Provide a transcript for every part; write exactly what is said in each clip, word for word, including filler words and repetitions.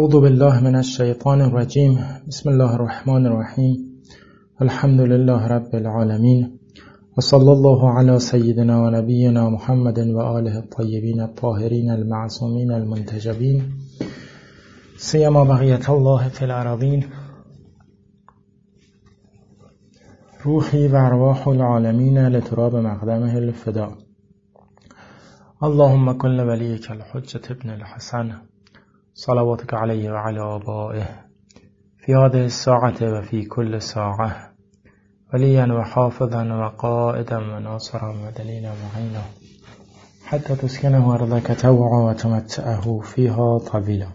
اعوذ بالله من الشیطان الرجیم. بسم الله الرحمن الرحیم. الحمد لله رب العالمین و صلی الله علی سیدنا و نبینا محمد و آله الطیبین الطاهرین المعصومین المنتجبین سیما بقیت الله فی الارضین. روحی و ارواح العالمین لتراب مقدمه الفدا. اللهم کن ولیک الحجة ابن الحسن صلواتك علیه و علی آبائه فی هذه الساعة و فی کل ساعة ولیا و حافظا و قائدا و ناصرا و دلیلا و عینا حتی تسکنه ارضک طوعا و تمتعه فیها طویلا.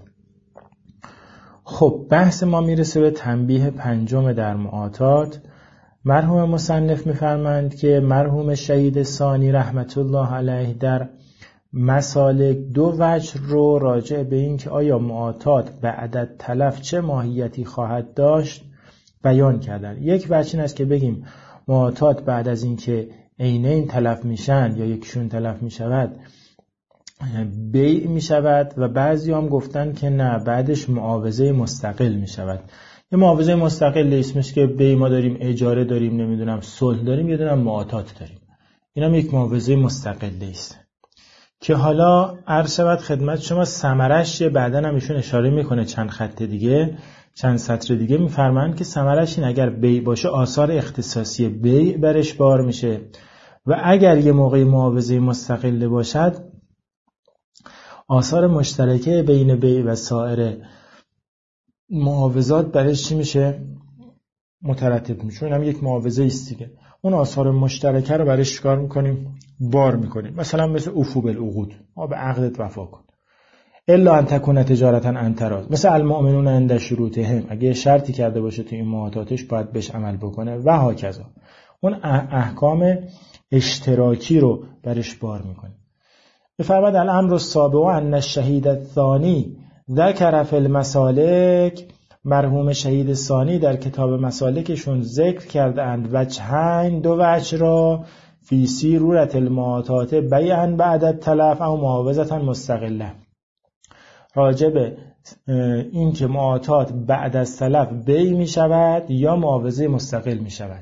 خب بحث ما میرسه به تنبیه پنجم در معاطات. مرحوم مصنف میفرمایند که مرحوم شهید ثانی رحمت الله علیه در مسالک دو وجه رو راجع به این که آیا معاطات بعد از تلف چه ماهیتی خواهد داشت بیان کردن. یک وجه این است که بگیم معاطات بعد از این که عینین تلف میشن یا یکشون تلف میشود بیع میشود و بعضی هم گفتن که نه، بعدش معاوضه مستقل میشود. یه معاوضه مستقل اسمش که بیع ما داریم، اجاره داریم، نمیدونم صلح داریم، یه دونه معاطات داریم. این هم یک معاوضه مستقلی است که حالا عرض شود خدمت شما ثمرش بعدن هم ایشون اشاره میکنه چند خط دیگه، چند سطر دیگه میفرمایند که ثمرش این اگر بیع باشه آثار اختصاصی بیع برش بار میشه و اگر یه موقع معاوضه مستقل باشد آثار مشترکه بین بیع و سایر معاوضات برش چی میشه؟ مترتب میشه. این هم یک معاوضه است دیگه. اون آثار مشترکه رو برش کار میکنیم، بار میکنیم. مثلا مثل افو بالعقود، ما به عقدت وفا کن. الا ان تکون تجارتا عن تراض، مثل المؤمنون عند شروطهم، اگه شرطی کرده باشه تو این معاطاتش باید بهش عمل بکنه و هاکذا. اون احکام اشتراکی رو برش بار میکنه. بفرماد الامر السابع ان الشهید الثانی ذکر فی المسالک، مرحوم شهید ثانی در کتاب مسالکشون ذکر کرده اند وجهین، دو وجه را، فی سیرورت المعاطات بیعا بعد التلف او معاوضتا مستقله، راجب این که معاطات بعد از تلف بیع می شود یا معاوضه مستقل می شود.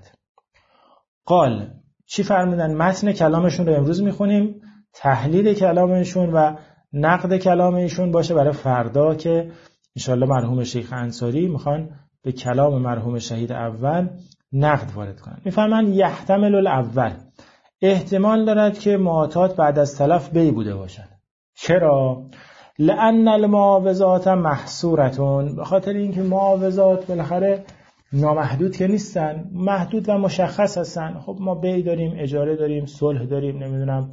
قال چی فرمودن؟ متن کلامشون رو امروز می خونیم، تحلیل کلامشون و نقد کلامشون باشه برای فردا که انشاءالله مرحوم شیخ انصاری میخوان به کلام مرحوم شهید اول نقد وارد کنن. میفرمان یحتمل الاول، احتمال دارد که معاطات بعد از تلف بیع بوده باشد. چرا؟ لأن المعاوضات محصورتون، به خاطر اینکه معاوضات بالاخره نامحدود که نیستن، محدود و مشخص هستن. خب ما بیع داریم، اجاره داریم، صلح داریم، نمیدونم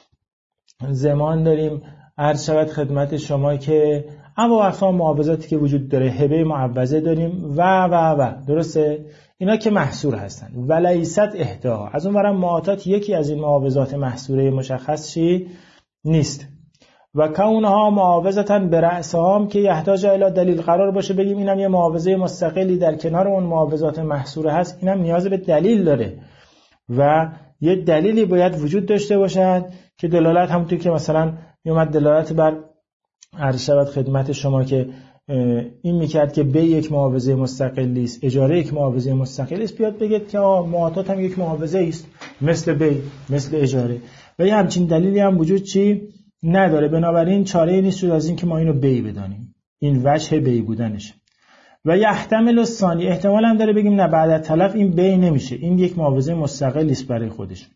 زمان داریم. عرض شود خدمت شما که اما اقسام معاوضاتی که وجود داره، هبه معوضه داریم و و و درسته، اینا که محصور هستن. ولیست احدا، از اون ورم معاطات یکی از این معاوضات محصوره مشخص چی نیست. و کونها معاوضتا برأسها هم که یحتاج الی دلیل قرار باشه، بگیم اینم یه معاوضه مستقلی در کنار اون معاوضات محصوره هست، اینم نیاز به دلیل داره و یه دلیلی باید وجود داشته باشد که دلالت همونطور که مثلا میومد دلالت بر عرض شود خدمت شما که این میکرد که بیع یک معاوضه مستقلی است، اجاره یک معاوضه مستقلی است، بیاد بگید که معاطات هم یک معاوضه است مثل بیع، مثل اجاره، و یه همچین دلیلی هم وجود چی نداره. بنابراین چاره نیست جز از این که ما اینو بیع بدانیم، این وجه بیع بودنش. و یحتمل الثانی، احتمال هم داره بگیم نه بعد از تلف این بیع نمیشه، این یک معاوضه مستقلی است برای خودش.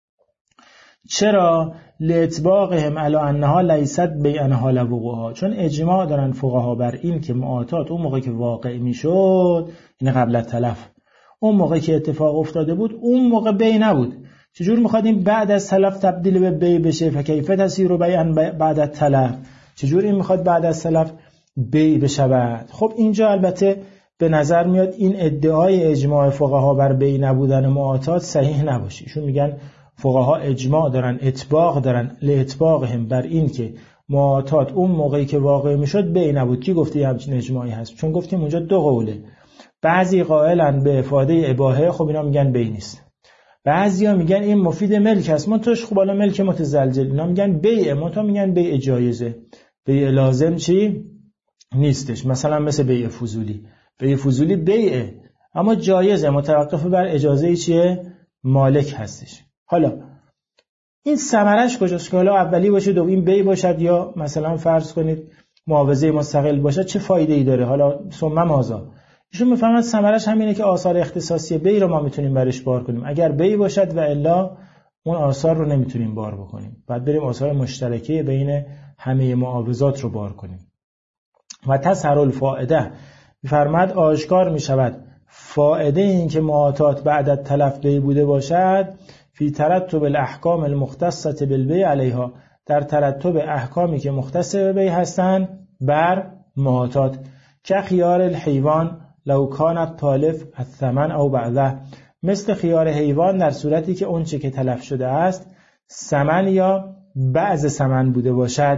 چرا؟ لاتباقهم علی انها لیست بیعا حال وقوعها، چون اجماع دارن فقها بر این که معاطات اون موقع که واقع میشد، این قبل از تلف، اون موقع که اتفاق افتاده بود اون موقع بیع نبود. چجور میخواد این بعد از تلف تبدیل به بیع بشه؟ فکیف تسیر بیعا بعد از تلف، چجور این میخواد بعد از تلف بیع بشود؟ خب اینجا البته به نظر میاد این ادعای اجماع فقها بر بیع نبودن معاطات صحیح نباشه. ایشون میگن فقها اجماع دارن، اطباق دارن، لاتباقهم بر این که معاطات اون موقعی که واقع میشد بیع نبود. کی گفته همچین اجماعی هست؟ چون گفتیم اونجا دو قوله، بعضی قائلن به افاده اباحه، خب اینا میگن بیع نیست. بعضیا میگن این مفید ملک است، من توش خب بالا ملک متزلزل، اینا میگن بیع، ما تا میگن بیع جایزه. بیع لازم چی؟ نیستش. مثلا مثل بیع فضولی، بیع فضولی بیعه اما جایزه، متوقف بر اجازه چیه؟ مالک هستش. حالا این ثمرش کجاست که حالا اولی باشه دو این بیع باشد یا مثلا فرض کنید معاوضه مستقل باشد، چه فایده ای داره؟ حالا ثم ماذا؟ ایشون میفهمد ثمرش همینه که آثار اختصاصی بیع رو ما میتونیم برش بار کنیم، اگر بیع باشد و الا اون آثار رو نمیتونیم بار بکنیم، بعد بریم آثار مشترکه بین همه معاوضات رو بار کنیم. و تظهر الفائده، میفرماد آشکار میشود فائده این که معاطات بعد از تلف بیع بوده باشد فی ترتب الاحکام المختصه بالبیع علیها، در ترتب احکامی که مختص به بیع هستند بر معاطات، که خیار الحیوان لو کانت تالف الثمن او بعده، مثل خیار حیوان در صورتی که اون چه که تلف شده است ثمن یا بعض ثمن بوده باشد.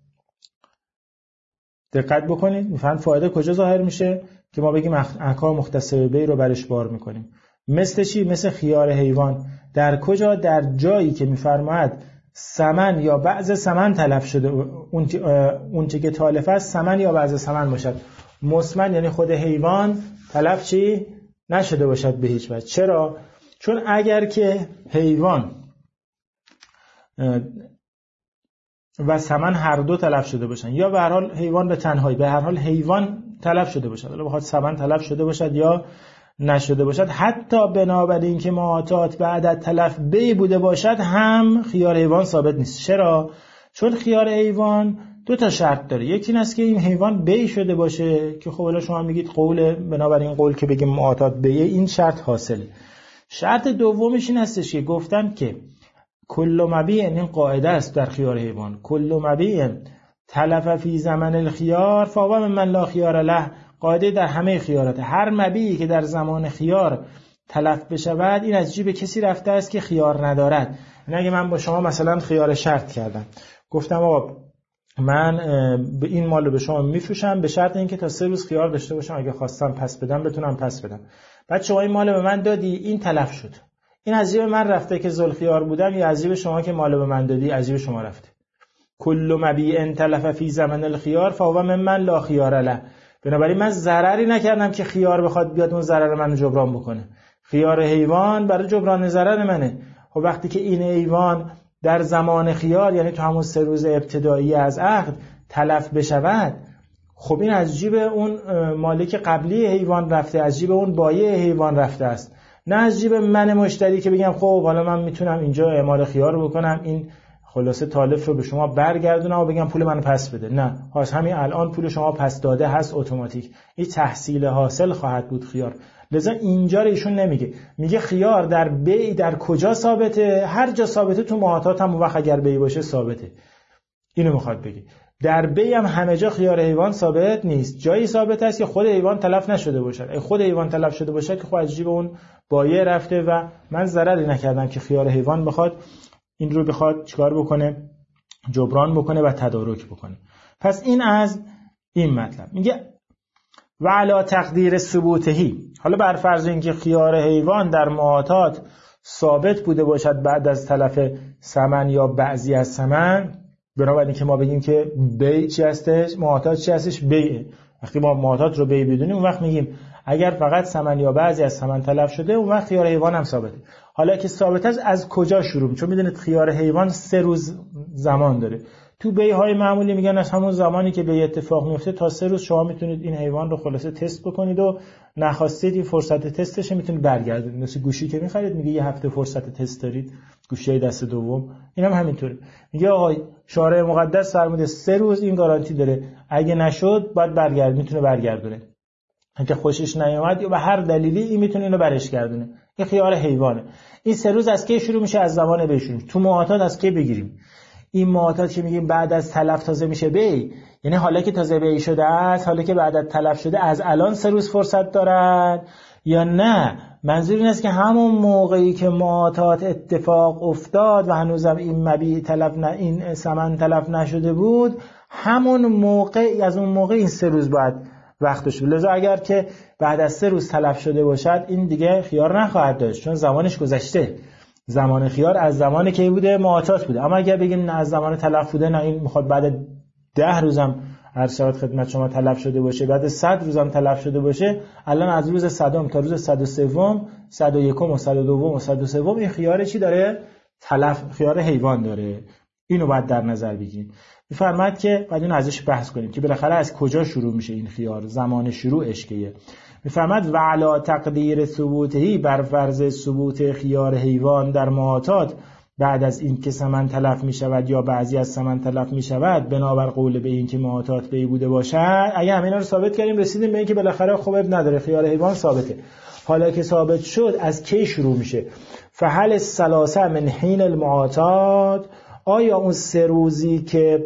دقت بکنید، میفهمید فایده کجا ظاهر میشه که ما بگیم احکام مختص به بیع رو برش بار میکنیم. مثل چی؟ مثل خیار حیوان. در کجا؟ در جایی که میفرماید ثمن یا بعض ثمن تلف شده، اون اون چه که تالف است ثمن یا بعض ثمن باشد. مسمن یعنی خود حیوان تلف چی نشده باشد به هیچ وجه. چرا؟ چون اگر که حیوان و ثمن هر دو تلف شده باشن، یا به هر حال حیوان به تنهایی، به هر حال حیوان تلف شده باشد، حالا بخواد ثمن تلف شده باشد یا نشده باشد، حتی بنابراین که معاطات بعد از تلف بیع بوده باشد هم خیار حیوان ثابت نیست. چرا؟ چون خیار حیوان دو تا شرط داره. یکی این است که این حیوان بیع شده باشه که خب الان شما میگید قول، بنابراین قول که بگیم معاطات بیع، این شرط حاصله. شرط دومش این هستش که گفتن که کل مبیع، این قاعده است در خیار حیوان، کل مبیع تلف فی زمن الخیار فهو ممن لا خیار له، قاعده در همه خیارات، هر مبیعی که در زمان خیار تلف بشود این از جیب کسی رفته است که خیار ندارد. یعنی اگه من با شما مثلا خیار شرط کردم، گفتم آقا من به این مال رو به شما میفروشم به شرط اینکه تا سه روز خیار داشته باشم، اگه خواستم پس بدم بتونم پس بدم. بعد شما این مال به من دادی، این تلف شد، این از جیب من رفته که ذوالخیار بودم یا از جیب شما که مال به من دادی از جیب شما رفته. کل مبیع تلف فی زمن الخیار فهو ممن لا خیار له، بنابراین من ضرری نکردم که خیار بخواد بیاد اون ضرر منو جبران بکنه. خیار حیوان برای جبران ضرر منه. خب وقتی که این حیوان در زمان خیار، یعنی تو همون سه روز ابتدایی از عقد تلف بشود، خب این از جیب اون مالک قبلی حیوان رفته، از جیب اون بایع حیوان رفته است، نه از جیب من مشتری که بگم خب حالا من میتونم اینجا اعمال خیار رو بکنم، این خلاصه تالف رو به شما برگردونم و بگم پول منو پس بده. نه، خاص همین الان پول شما پس داده هست اتوماتیک، این تحصیل حاصل خواهد بود خیار. لذا اینجا رو ایشون نمیگه، میگه خیار در بیع در کجا ثابته؟ هر جا ثابته تو معاطات هم وقت اگر بیع باشه ثابته. اینو میخواد بگه. در بیع هم همه جا خیار حیوان ثابت نیست، جایی ثابت است که خود حیوان تلف نشده باشد. اگه خود حیوان تلف شده باشد که خود از جیب اون بایع رفته و من ضرری نکردم که خیار حیوان بخواد این رو بخواد چیکار بکنه؟ جبران بکنه و تدارک بکنه. پس این از این مطلب. میگه و علی تقدیر ثبوتهی، حالا بر فرض اینکه خیار حیوان در معاطات ثابت بوده باشد بعد از تلف ثمن یا بعضی از ثمن، بنابراین که ما بگیم که بیع چی هستش؟ معاطات چی هستش؟ بیع. وقتی ما معاطات رو بیع بدونیم اون وقت میگیم اگر فقط ثمن یا بعضی از ثمن تلف شده اون وقت خیار حیوان هم ثابته. حالا که ثابت است از کجا شروع میشه؟ چون میدونید خیار حیوان سه روز زمان داره. تو بیع های معمولی میگن از همون زمانی که بیع اتفاق میفته تا سه روز شما میتونید این حیوان رو خلاصه تست بکنید و نخواستید این فرصت تستش میتونید برگردونید. مثل گوشی که میخرید میگه یه هفته فرصت تست دارید، گوشی دست دوم، اینم هم همینطوره. میگه آقا شارع مقدس فرموده سه روز این گارانتی داره، اگه نشد باید برگرد، میتونه برگردونه. اگه خوشش نیامد یا به هر دلیلی این میتونه اینو برش گردونه. این خیار حیوانه. این سه روز از کی شروع میشه؟ از زمان بیع شروع. تو معاطات از کی بگیریم؟ این معاطات که میگیم بعد از تلف تازه میشه بیع، یعنی حالا که تازه بیع شده است، حالا که بعد از تلف شده از الان سه روز فرصت دارد، یا نه منظور این است که همون موقعی که معاطات اتفاق افتاد و هنوزم این مبیع تلف نه این ثمن تلف نشده بود، همون موقع از اون موقع این سه روز بعد وقتش بود. لذا اگر که بعد از سه روز تلف شده باشد این دیگه خیار نخواهد داشت چون زمانش گذشته. زمان خیار از زمانی که بوده؟ معاطات بوده. اما اگر بگیم نه از زمان تلف بوده، نه این میخواد بعد ده روزم هر شب خدمت شما تلف شده باشه، بعد صد روز هم تلف شده باشه، الان از روز صدم تا روز صد و سه، صد و یک و صد و دو و صد و سه این خیار چی داره؟ تلف، خیار حیوان داره. اینو باید در نظر بگیریم. می‌فرماید که بعد اون ازش بحث کنیم که بالاخره از کجا شروع میشه این خیار، زمان شروعش کیه. می‌فرماید و علی تقدیر ثبوتهی، بر فرض ثبوت خیار حیوان در معاطات بعد از این که سمن تلف می شود یا بعضی از سمن تلف می شود، بنابر قول به این که معاطات بی بوده باشد. اگه همینا رو ثابت کردیم رسیدیم به این که بالاخره خب اب نداره، خیار حیوان ثابته. حالا که ثابت شد از کی شروع میشه؟ فهل الثلاثه من حین المعاطات، آیا اون سه روزی که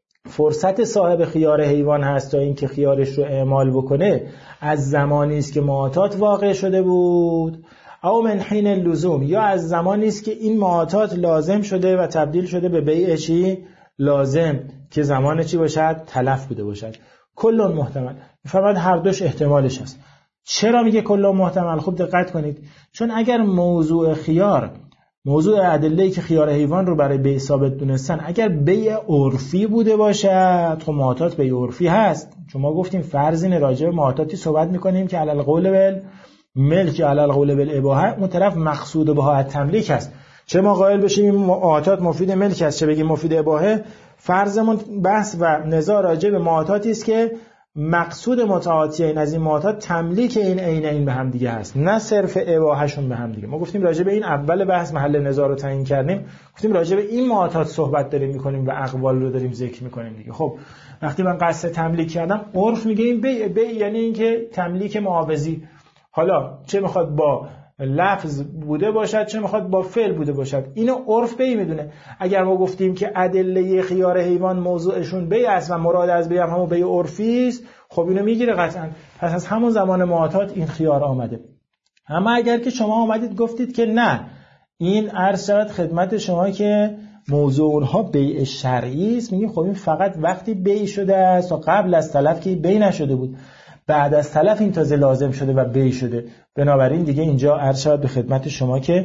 فرصت صاحب خیار حیوان هست تا این که خیارش رو اعمال بکنه از زمانی است که معاطات واقع شده بود، او من حین اللزوم، یا از زمانی است که این معاطات لازم شده و تبدیل شده به بیع چی؟ لازم، که زمان چی باشد؟ تلف بوده باشد. کل محتمل. می‌فرماید هر دوش احتمالش هست. چرا میگه کل محتمل؟ خوب دقت کنید، چون اگر موضوع خیار، موضوع ادله‌ای که خیار حیوان رو برای بیع ثابت دونستن، اگر بیع عرفی بوده باشد، خب معاطات بیع عرفی هست. چون ما گفتیم فرض اینه راجع به معاطاتی صحبت می‌کنیم که علی القول بال ملک، علی القول بالاباحه، اون طرف مقصود بها تملیک است. چه ما قائل بشیم معاطات مفید ملک است، چه بگیم مفید اباحه، فرضمون بحث و نزاع راجع به معاطاتی است که مقصود متعاطیین از این معاطات تملیک این عینین به هم دیگه هست، نه صرف اباحهشون به هم دیگه. ما گفتیم راجع به این اول بحث محل نزاع رو تعیین کردیم، گفتیم راجع به این معاطات صحبت داریم میکنیم و اقوال رو داریم ذکر میکنیم دیگه. خب وقتی من قصد تملیک کردم، عرف میگه این بیع، بیع یعنی اینکه تملیک معاوضی، حالا چه میخواد با لفظ بوده باشد چه میخواد با فعل بوده باشد، اینو عرف بیع میدونه. اگر ما گفتیم که ادله خیار حیوان موضوعشون بیع است و مراد از بیع هم همون بیع عرفی است، خب اینو میگیره قطعا، پس از همون زمان معاطات این خیار آمده. اما اگر که شما آمدید گفتید که نه، این عرض شود خدمت شما که موضوع اونها بیع شرعی است، میگیم خب این فقط وقتی بیع شده است و قبل از تلف که بیع نشده بود، بعد از تلف این تازه لازم شده و بیع شده. بنابراین دیگه اینجا عرض شود به خدمت شما که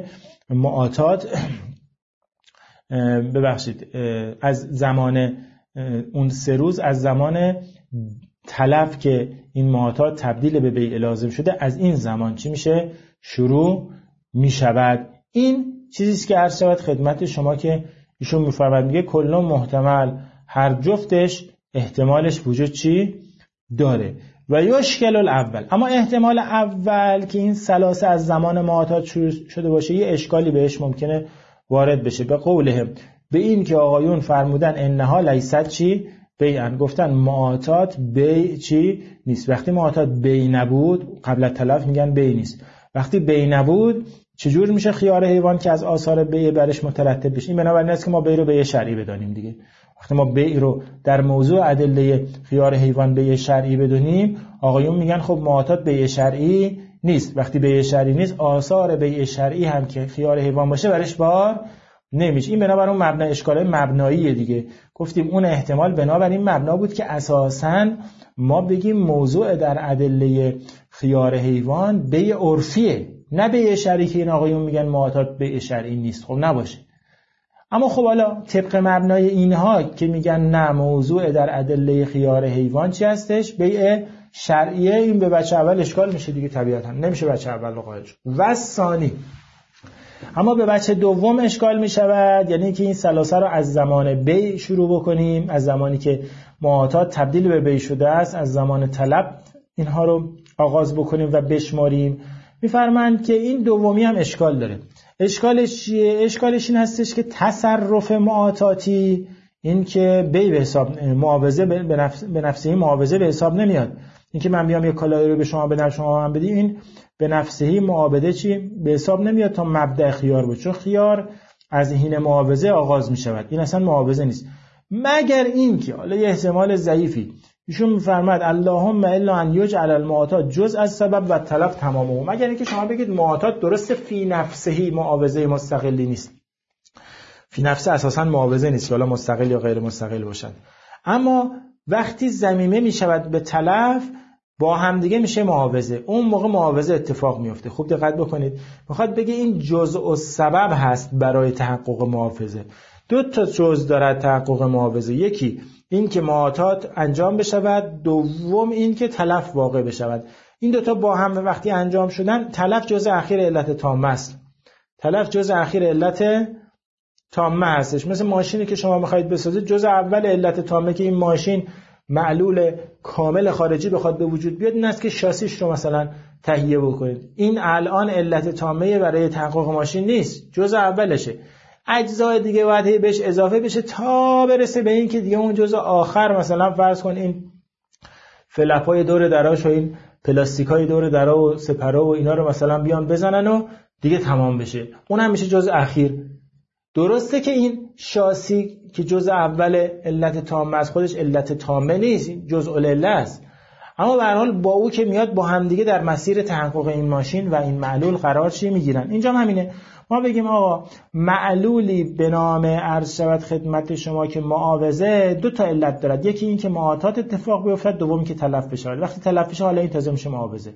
معاطات ببخشید از زمان اون سه روز، از زمان تلف که این معاطات تبدیل به بیع لازم شده، از این زمان چی میشه؟ شروع میشود. این چیزیست که عرض شود خدمت شما که ایشون میفرماید، میگه کلا محتمل، هر جفتش احتمالش وجود چی داره. و یشکل الاول، اما احتمال اول که این ثلاثه از زمان معاطات شروع شده باشه، یه اشکالی بهش ممکنه وارد بشه. به قولهم، به این که آقایون فرمودن انها لیست چی؟ بیعن، گفتن معاطات بیع چی؟ نیست. وقتی معاطات بیع نبود، قبل از تلف میگن بیع نیست. وقتی بیع نبود چجور میشه خیار حیوان که از آثار بیع برش مترتب بشه؟ این بنابراین است که ما بیع رو بیع شرعی بدانیم دیگه. وقتی ما بیع رو در موضوع ادله خیار حیوان بیع شرعی بدونیم، آقایون میگن خب معاطات بیع شرعی نیست. وقتی بیع شرعی نیست، آثار بیع شرعی هم که خیار حیوان باشه برش بار نمیشه. این بنابر اون مبنا اشکال مبناییه دیگه. گفتیم اون احتمال بنابر این مبنا بود که اساساً ما بگیم موضوع در ادله خیار حیوان بیع عرفیه، نه بیع شرعی که این آقایون میگن معاطات بیع شرعی نیست. خب نباشه. اما خب حالا طبق مبنای اینها که میگن نه، موضوع در ادله خیار حیوان چی هستش؟ بیع شرعیه، این به بچه اول اشکال میشه دیگه، طبیعتا نمیشه بچه اول رو قائل شد. و ثانی، اما به بچه دوم اشکال میشود، یعنی که این ثلاثه رو از زمان بیع شروع بکنیم، از زمانی که معاطات تبدیل به بیع شده است، از زمان طلب اینها رو آغاز بکنیم و بشماریم. میفرمایند که این دومی هم اشکال داره. اشکالش چیه؟ اشکالش این هستش که تصرف معاطاتی، این که بیع به حساب، معاوضه به نفس به نفسه معاوضه به حساب نمیاد. این که من بیام یک کالایی رو به شما بدم شما من بدی، این به نفسه معاوضه چی به حساب نمیاد تا مبدأ خیار باشه. چون خیار از حین معاوضه آغاز می شود، این اصلا معاوضه نیست. مگر این که حالا یه احتمال ضعیفی ایشون میفرماد اللهم الا ان یجعل المعاطات جزء از سبب و تلف تمامه، مگر اینکه شما بگید معاطات درست فی نفسه معاوضه مستقلی نیست، فی نفسه اساسا معاوضه نیست، حالا مستقل یا غیر مستقل باشد، اما وقتی ضمیمه می شود به تلف با هم دیگه میشه معاوضه، اون موقع معاوضه اتفاق میفته. خوب دقت بکنید، میخواد بگه این جزء السبب هست برای تحقق معاوضه. دو تا جزء دارد تحقق معاوضه، یکی این که معاطات انجام بشود، دوم این که تلف واقع بشود. این دوتا با هم وقتی انجام شدن، تلف جزء اخیر علت تامه است. تلف جزء اخیر علت تامه هستش. مثل ماشینی که شما میخواید بسازید، جزء اول علت تامه که این ماشین معلول کامل خارجی بخواد به وجود بیاد این است که شاسیش رو مثلا تهیه بکنید. این الان علت تامه برای تحقق ماشین نیست، جزء اولشه. اجزای دیگه باید بهش اضافه بشه تا برسه به این که دیگه اون جزء آخر، مثلا فرض کن این فلپای دور دراش و این پلاستیکای دور درا و سپره و اینا رو مثلا بیان بزنن و دیگه تمام بشه. اونم میشه جزء اخیر. درسته که این شاسی که جزء اول علت تامه از خودش علت تامه نیست، جزء العله است، اما به هر حال با او که میاد با هم دیگه در مسیر تحقق این ماشین و این معلول قرار چی میگیرن. اینجا همینه، ما بگیم آقا معلولی به نام عرض شود خدمت شما که معاوضه دو تا علت دارد، یکی این که معاطات اتفاق بیفتد، دومی که تلف بشه. وقتی تلف بشه حالا این تازه میشه معاوضه.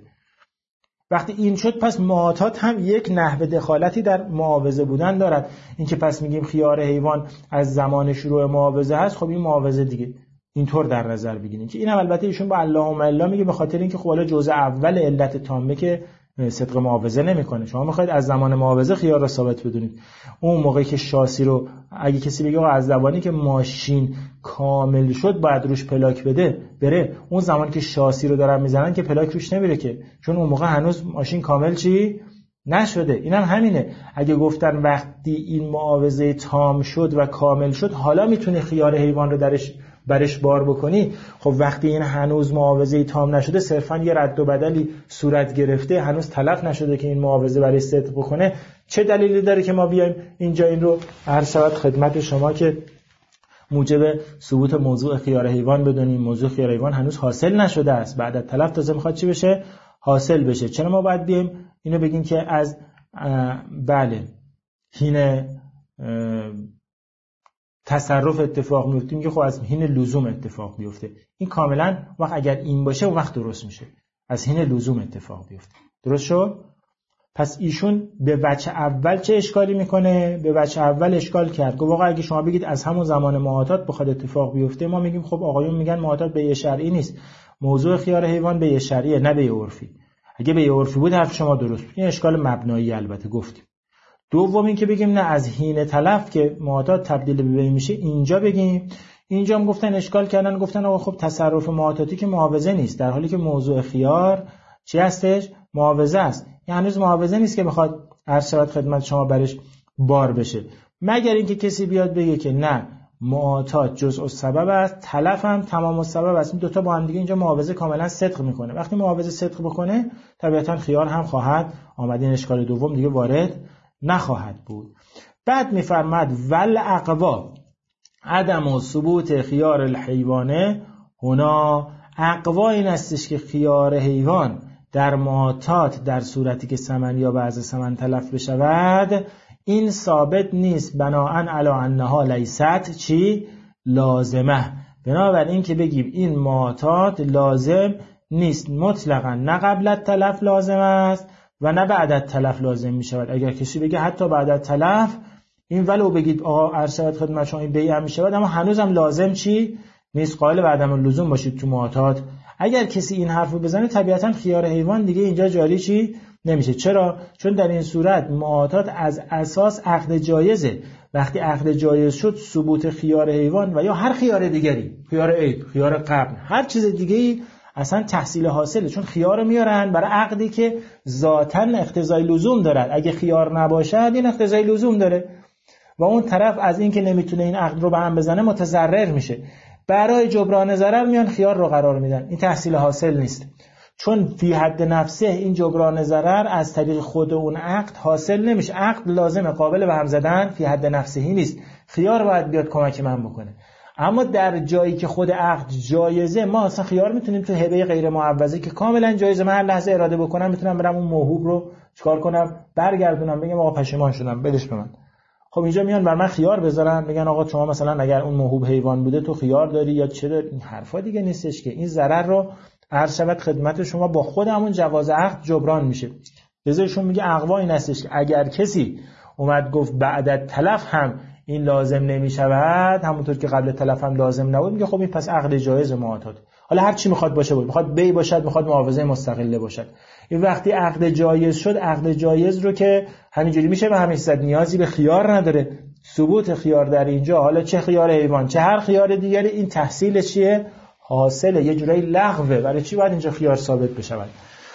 وقتی این شد پس معاطات هم یک نحوه دخالتی در معاوضه بودن دارد. این که پس میگیم خیار حیوان از زمان شروع معاوضه هست، خب این معاوضه دیگه اینطور در نظر بگیریم که اینم البته ایشون با اللهم الا میگه به خاطر اینکه خب حالا جزء اول علت تامه که صدق معاوضه نمیکنه. شما میخواید از زمان معاوضه خیار را ثابت بدونید. اون موقعی که شاسی رو اگه کسی بگه از زمانی که ماشین کامل شد باید روش پلاک بده بره، اون زمانی که شاسی رو دارن میزنن که پلاک روش نمیره که، چون اون موقع هنوز ماشین کامل چی نشده. اینم هم همینه. اگه گفتن وقتی این معاوضه تام شد و کامل شد حالا میتونه خیار حیوان رو درش برش بار بکنی، خب وقتی این هنوز معاوضه تام نشده، صرفا یه رد و بدلی صورت گرفته، هنوز تلف نشده که این معاوضه برای صدق بکنه، چه دلیلی داره که ما بیایم اینجا این رو عرض شود خدمت شما که موجب ثبوت موضوع خیار حیوان بدونیم؟ موضوع خیار حیوان هنوز حاصل نشده است، بعد از تلف تازه میخواد چی بشه؟ حاصل بشه. چرا ما باید بیایم اینو بگیم که از بله حین تصرف اتفاق میفته، که خب از حین لزوم اتفاق بیفته. این کاملا وقت اگر این باشه اون وقت درست میشه، از حین لزوم اتفاق بیفته. درست شد؟ پس ایشون به وجه اول چه اشکالی میکنه؟ به وجه اول اشکال کرد. گفت واقعا اگه شما بگید از همون زمان معاطات بخواد اتفاق بیفته، ما میگیم خب آقایون میگن معاطات به یه شرعی نیست، موضوع خیار حیوان به یه شرعیه نه به یه عرفی. اگه به یه عرفی بود حرف شما درست بود. این اشکال مبنایی البته گفتیم. دوم این که بگیم نه از حین تلف که معاطات تبدیل به بی میشه، اینجا بگیم. اینجا هم گفتن اشکال کردن، گفتن آقا خب تصرف معاطاتی که معاوضه نیست، در حالی که موضوع خیار چی هستش؟ معاوضه است. یعنی هنوز معاوضه نیست که بخواد عرض شود خدمت شما برش بار بشه، مگر اینکه کسی بیاد بگه که نه معاطات جزء السبب است، تلف هم تمام السبب است. این دوتا با هم دیگه اینجا معاوضه کاملا صدق میکنه. وقتی معاوضه صدق بکنه طبیعتا خیار هم خواهد آمد. این اشکال دوم دیگه وارد نخواهد بود. بعد میفرماد ول اقوا عدم و ثبوت خیار الحیوانه هنا. اقوا این استش که خیار حیوان در معاطات در صورتی که سمن یا بعض سمن تلف بشود این ثابت نیست، بناءن علی انها لیست چی؟ لازمه. بنابراین که بگیم این معاطات لازم نیست مطلقا، نه قبل از تلف لازم است و نه بعد از تلف لازم می شود. اگر کسی بگه حتی بعد از تلف، این ولو بگید آقا عرض شود خدمت شما این بیع می شود، اما هنوز هم لازم چی؟ نیست، قائل به عدم لزوم باشید تو معاطات. اگر کسی این حرفو بزنه طبیعتا خیار حیوان دیگه اینجا جاری چی نمیشه. چرا؟ چون در این صورت معاطات از اساس عقد جایزه. وقتی عقد جایز شد ثبوت خیار حیوان و یا هر خیار دیگری، خیار عیب، خیار قبل، هر چیز دیگه‌ای اصلا تحصیل حاصله، چون خیار میارن برای عقدی که ذاتاً اقتضای لزوم دارد. اگه خیار نباشد این اقتضای لزوم داره و اون طرف از این که نمیتونه این عقد رو به هم بزنه متضرر میشه. برای جبران ضرر میان خیار رو قرار میدن. این تحصیل حاصل نیست، چون فی حد نفسه این جبران ضرر از طریق خود اون عقد حاصل نمیشه. عقد لازمه، قابل به هم زدن فی حد نفسهی نیست. خیار باید بیاد کمک من بکنه. اما در جایی که خود عقد جایزه، ما اصلا خیار میتونیم تو هبه غیر معوضه که کاملا جایزه، من هر لحظه اراده بکنم میتونم برم اون موهوب رو چیکار کنم؟ برگردونم، بگم آقا پشیمان شدم بدش به من. خب اینجا میان بر من خیار بذارن، میگن آقا شما مثلا اگر اون موهوب حیوان بوده تو خیار داری یا چه داری. این حرفا دیگه نیستش که این ضرر رو عرض شود خدمت شما با خود همون جواز عقد جبران میشه. لذا ایشون میگه اقوا این هستش که اگر کسی اومد گفت بعد از تلف هم این لازم نمی شود، همونطور که قبل تلف هم لازم نبود، میگه خب این پس عقد جایز معاتات. حالا هر چی میخواد باشه بود، میخواد بی باشد، میخواد معاوضه مستقله باشد. این وقتی عقد جایز شد، عقد جایز رو که همینجوری میشه به همین صد، نیازی به خیار نداره. ثبوت خیار در اینجا، حالا چه خیار حیوان چه هر خیار دیگری، این تحصیل چیه؟ حاصله، یه جورایی لغوه. برای چی باید اینجا خیار ثابت بشود؟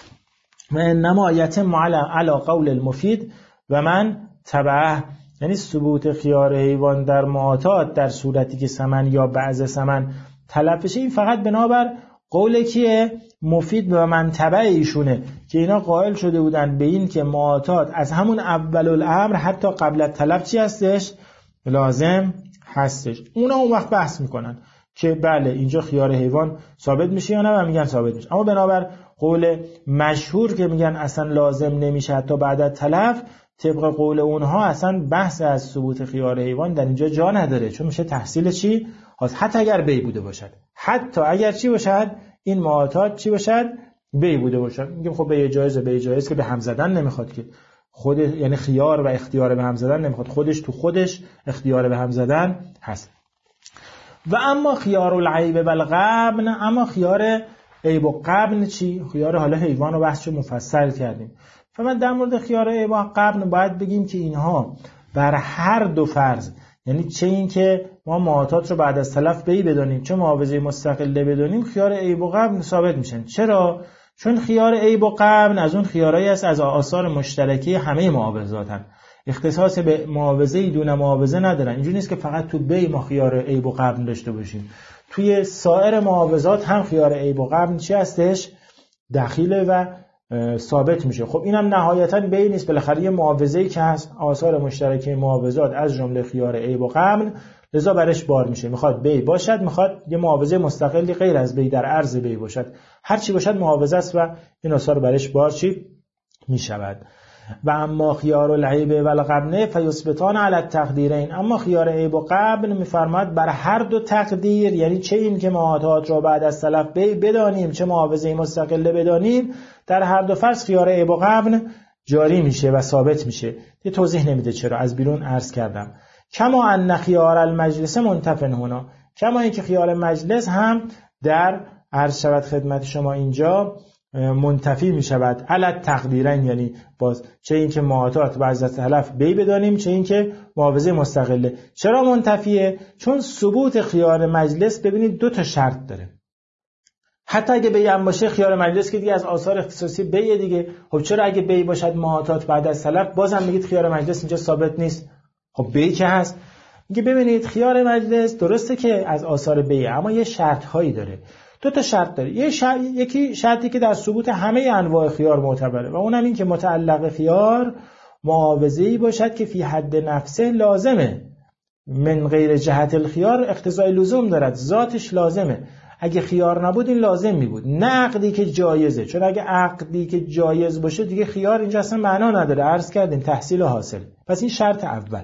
من نمایت معلم علی قول المفید و من تبعه، یعنی ثبوت خیار حیوان در معاتات در صورتی که ثمن یا بعض ثمن تلف بشه، این فقط بنابر قول کیه؟ مفید و من تبع ایشونه که اینا قائل شده بودن به این که معاتات از همون اول الامر حتی قبل از تلف چی هستش؟ لازم هستش. اونا اون وقت بحث میکنن که بله اینجا خیار حیوان ثابت میشه یا نه، و میگن ثابت میشه. اما بنابر قول مشهور که میگن اصلا لازم نمیشه حتی بعد از تلف، طبق قول اونها اصلا بحث از ثبوت خیار حیوان در اینجا جا نداره، چون میشه تحصیل چی؟ حتی اگر بی بوده باشد، حتی اگر چی باشد؟ این معاتات چی باشد؟ بی بوده باشد. میگیم خب بی جایزه، بی جایز که به هم زدن نمیخواد که خود، یعنی خیار و اختیار به هم زدن نمیخواد، خودش تو خودش اختیار به هم زدن هست. و اما خیار العیب والغبن، اما خیار عیب و غبن چی؟ خیار حالا حیوان رو بحثش مفصل کردیم. فمن در مورد خیار عیب و غبن باید بگیم که اینها بر هر دو فرض، یعنی چه این که ما معاتات رو بعد از تلف بی بدونیم چه معاوضه مستقله بدونیم، خیار عیب و غبن ثابت میشن. چرا؟ چون خیار عیب و غبن از اون خیارایی است از آثار مشترکی همه معاوضاتن، اختصاص به معاوضه دون معاوضه ندارن. اینجوری نیست که فقط تو بی ما خیار عیب و غبن داشته باشیم، توی سایر معاوضات هم خیار عیب و غبن چی هستش؟ دخیله و ثابت میشه. خب اینم نهایتا بی نیست، بالاخره یه معاوضه‌ای که هست، آثار مشترکه معاوضات از جمله خیار عیب و غبن، لذا برش بار میشه. میخواد بی باشد، میخواد یه معاوضه مستقلی غیر از بی در عرض بی باشد، هر چی باشد معاوضه است و این آثار برش بار چی میشود. و اما خیار العیب والغبن فیثبتان علی التقدیرین، اما خیار عیب و غبن میفرماد بر هر دو تقدیر، یعنی چه این که معاتات را بعد از تلف بی بدانیم چه معاوضه مستقله بدانیم، در هر دو فرض خیار عیب و غبن جاری میشه و ثابت میشه. یه توضیح نمیده چرا، از بیرون عرض کردم. کما ان خیار المجلس منتفن هنا، کما اینکه خیار مجلس هم در عرض شود خدمت شما اینجا منتفی می شود علت تقدیرن، یعنی باز چه این که معاتات بعد از تلف بی بدانیم چه این که معاوضه مستقله. چرا منتفیه؟ چون ثبوت خیار مجلس ببینید دو تا شرط داره. حتی اگه بی هم باشه خیار مجلس که دیگه از آثار اختصاصی بی دیگه، خب چرا اگه بی باشد معاتات بعد از تلف بازم میگید خیار مجلس اینجا ثابت نیست؟ خب بی که هست. میگه ببینید خیار مجلس درسته که از آثار بی، اما یه شرط هایی داره، دو تا شرط داره. یه شرط، یکی شرطی که در ثبوت همه انواع خیار معتبره و اونم این که متعلق خیار معاوضه‌ای باشد که فی حد نفسه لازمه، من غیر جهت الخیار اقتضای لزوم دارد، ذاتش لازمه. اگه خیار نبود این لازم می بود، نه عقدی که جایزه، چون اگه عقدی که جایز باشه دیگه خیار اینجا اصلا معنا نداره. عرض کردیم تحصیل و حاصل. پس این شرط اول.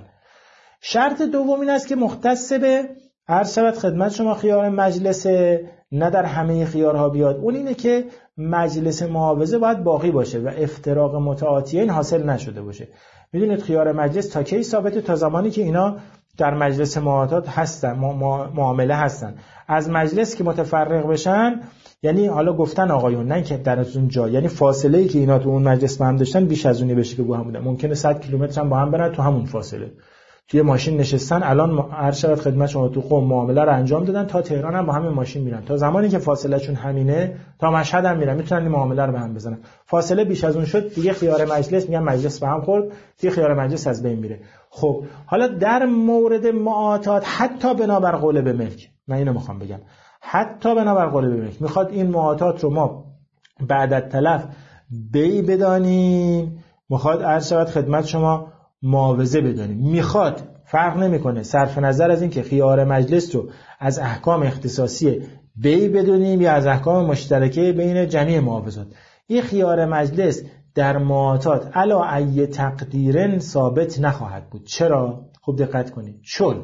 شرط دوم این است که مختص به عرض شود خدمت شما خیار مجلس، نه در همه خیارها بیاد. اون اینه که مجلس معاوضه باید باقی باشه و افتراق متعاطیین حاصل نشده باشه. میدونید خیار مجلس تا کی ثابته؟ تا زمانی که اینا در مجلس معاهدات هستن، معامله هستن. از مجلس که متفرق بشن، یعنی حالا گفتن آقایون نه که در اون جا، یعنی فاصله ای که اینا تو اون مجلس با هم داشتن بیش از اونی بشه که با هم بودن، ممکنه صد کیلومتر هم با هم برن تو همون فاصله. توی ماشین نشستن، الان هر شب خدمت شما تو قم معامله رو انجام دادن، تا تهران هم با همین ماشین میرن، تا زمانی که فاصله چون همینه تا مشهد هم میرن، میتونن این معامله رو به هم بزنن. فاصله بیش از اون شد دیگه خیار مجلس، میگن مجلس به هم خورد، دیگه خیار مجلس از بین میره. خب حالا در مورد معاطات حتی بنابر قول به ملک، من اینو میخوام بگم، حتی بنابر قول به ملک میخواد این معاطات رو ما بعد از تلف بی بدانیم، میخواد عرض شود خدمت شما معاوضه بدانیم، میخواد، فرق نمیکنه، صرف نظر از این که خیار مجلس رو از احکام اختصاصی بی بدونیم یا از احکام مشترکه بین جمعی معاوضات، این خیار مجلس در معاطات علا ای تقدیرن ثابت نخواهد بود. چرا؟ خوب دقت کنید، چون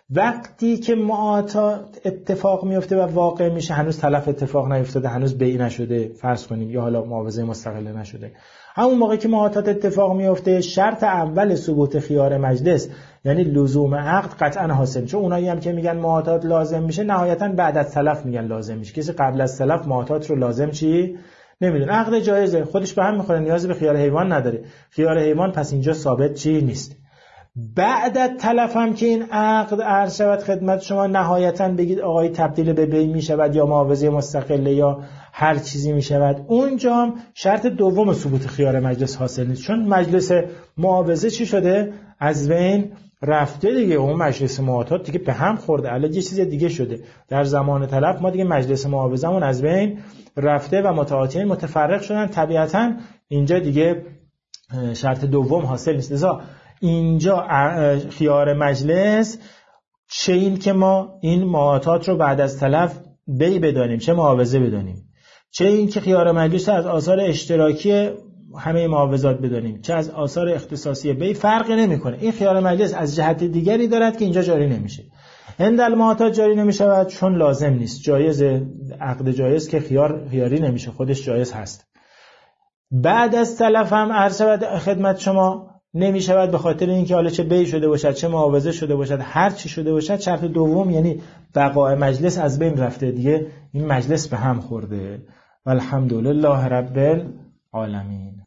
وقتی که معاطات اتفاق میفته و واقع میشه، هنوز تلف اتفاق نیفتاده، هنوز بیع نشده فرض کنیم، یا حالا معاوضه مستقله نشده، همون موقع که معاطات اتفاق میفته شرط اول ثبوت خیار مجلس یعنی لزوم عقد قطعا حاصل. چون اونایی هم که میگن معاطات لازم میشه نهایتا بعد از تلف میگن لازم میشه. کسی قبل از تلف معاطات رو لازم چی نمیدونه. عقد جایزه، خودش به هم میخوره، نیازی به خیار حیوان نداره. خیار حیوان پس اینجا ثابت چی نیست. بعد از تلف هم که این عقد عرض شود خدمت شما، نهایتا بگید آقای تبدیل به بیع میشود یا معاوضه مستقله یا هر چیزی میشود، اونجا هم شرط دوم ثبوت خیار مجلس حاصل نیست. چون مجلس معاوضه چی شده؟ از بین رفته دیگه. اون مجلس معاطات دیگه به هم خورده، الان یه چیز دیگه شده. در زمان تلف ما دیگه مجلس معاوضه‌مون از بین رفته و متعاطیین متفرق شدن، طبیعتا اینجا دیگه شرط دوم حاصل نیست. لذا اینجا خیار مجلس چه این که ما این معاطات رو بعد از تلف بیع بدانیم چه معاوضه بدانیم، چه این که خیار مجلس از آثار اشتراکی همه معاوضات بدانیم، چه از آثار اختصاصی بیع، فرقی نمیکنه. این خیار مجلس از جهت دیگری دارد که اینجا جاری نمیشه. عند المعاطات جاری نمیشود چون لازم نیست، جایز، عقد جایز که خیار خیاری نمیشه، خودش جایز هست. بعد از تلف هم عرض شود خدمت شما نمیشود به خاطر اینکه حالا چه بیع شده باشد چه معاوضه شده باشد، هر چی شده باشد، شرط دوم یعنی بقای مجلس از بین رفته دیگه، این مجلس به هم خورده. والحمدلله رب العالمین.